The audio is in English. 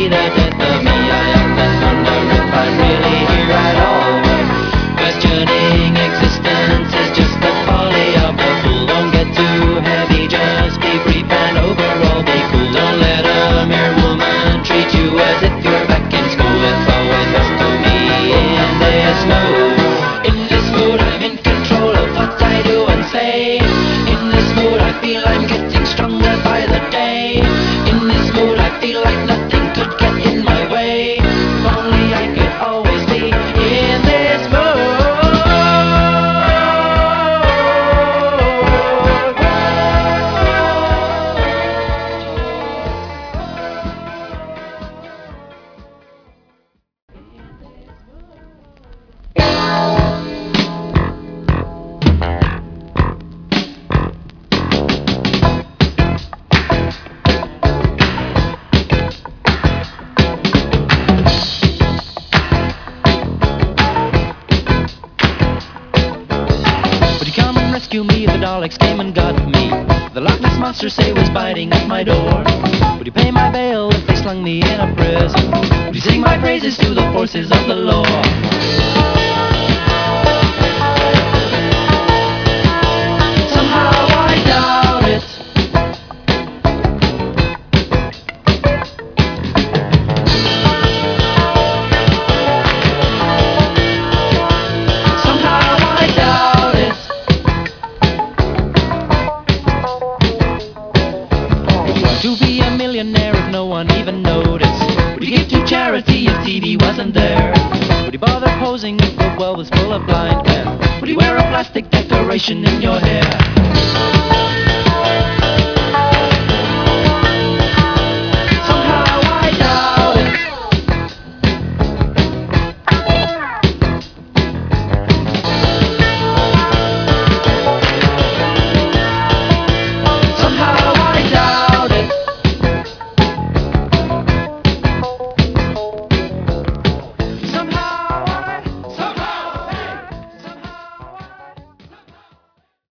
be the death of me. I often wonder if I'm really here at all, but questioning existence is just the folly of the fool. Don't get too heavy, just be brief and overall be cool. Don't let a mere woman treat you as if you're back in school. It's always best to be in this mood. In this mood I'm in control of what I do and say. In this mood I feel I'm getting stronger by the day. In this mood I feel like nothing could get in my way. If only I could always be in this mood. Rescue me, the Daleks came and got me. The Loch Ness Monster say was biting at my door. Would you pay my bail if they slung me in a prison? Would you sing my praises to the forces of the law? Somehow I doubt it. To be a millionaire if no one even noticed? Would you give to charity if TV wasn't there? Would you bother posing if the world was full of blind men? Would you wear a plastic decoration in your hair?